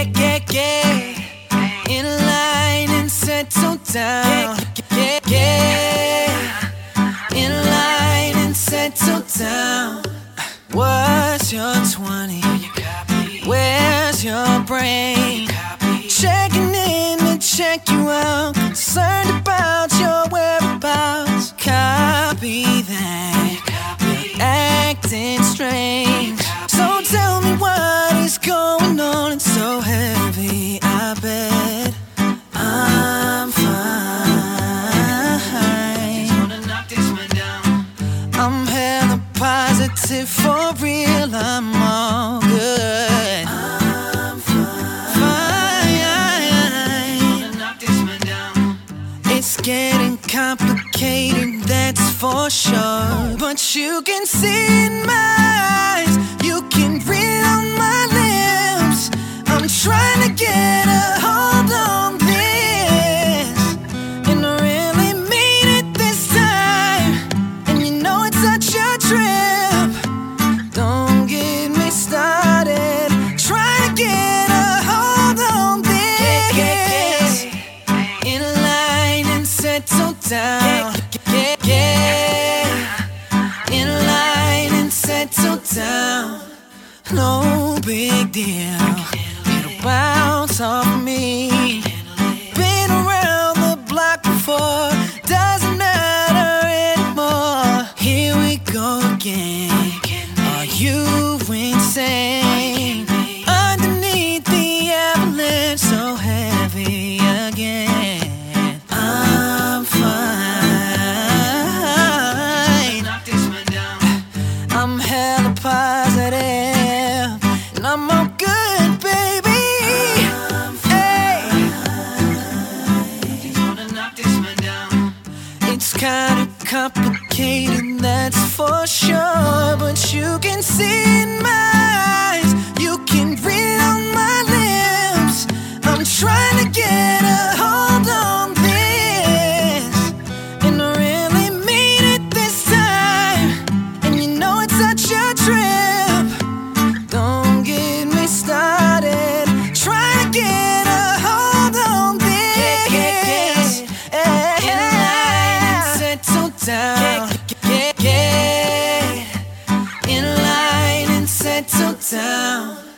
get in line and settle down. Get in line and settle down. What's your 20? Where's your brain? Checking in to check you out. Concerned about your whereabouts. Copy that. You're acting strange. So tell me what is going on. It's so heavy, I bet. I'm fine. I'm hella positive, for real, I'm all good. I'm fine. It's getting complicated, that's for sure. But you can see in my eyes, you can read on my lips. I'm trying to get a hold on this, and I really mean it this time. And you know it's such a trip. Don't get me started trying to get a hold on this. Get in line and settle down. Get in line and settle down. No big deal, it'll bounce off me. Been around the block before, doesn't matter anymore. Here we go again. Are you insane? Underneath the avalanche, so heavy again. I'm fine. I'm hella positive, and I'm all good, baby. Hey. It's kind of complicated, that's for sure. But you can see in my eyes, you can read on my lips. I'm trying to get a hold on this, and I really mean it this time. And you know it's such a trip. Don't get me started trying to get a hold on this. Get in line and settle down. Get in line and settle down.